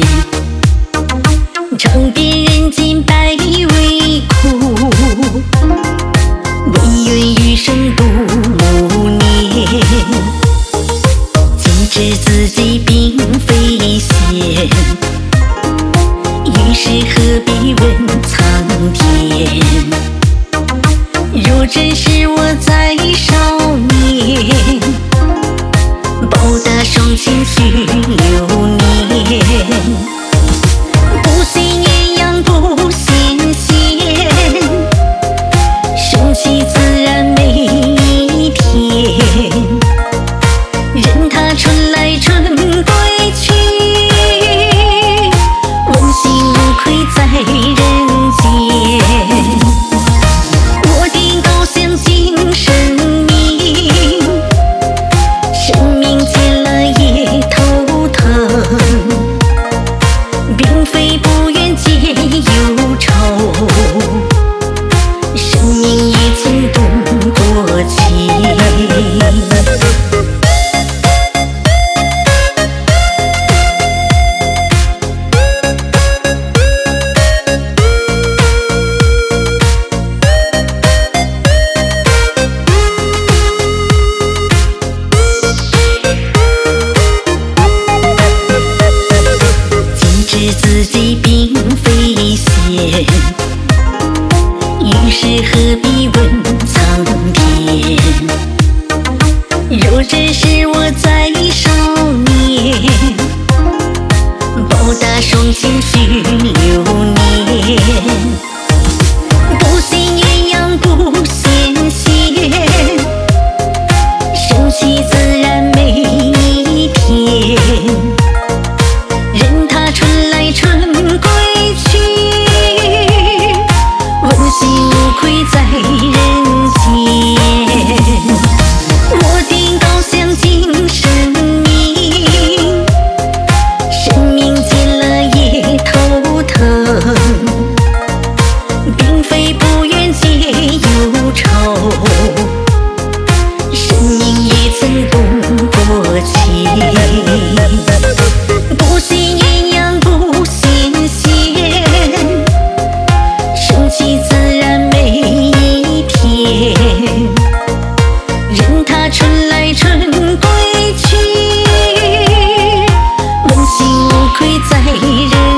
尝遍人间百味苦，唯愿余生度暮年。今知自己并非仙，于是何必问苍天？若真是我在少年，报答双亲许流年。不信鸳鸯不羡仙，顺其自然每一天。任它春来春归去，问心无愧在人间。我定高向尽生命，生命见了也头疼，并非不愿解忧愁，生命也曾动过情。自己并非仙，于是何必问苍天？若真是我在少年，报答双亲许流年。不信鸳鸯不羡仙，顺其自然每一天。任它春来春归去，问心无愧在人间。我定高向尽生命，生命见了也头疼，并非不愿解忧愁，生命也曾动过情。不信鸳鸯不羡仙，顺其自然每一天。任它春来春归去，问心无愧在人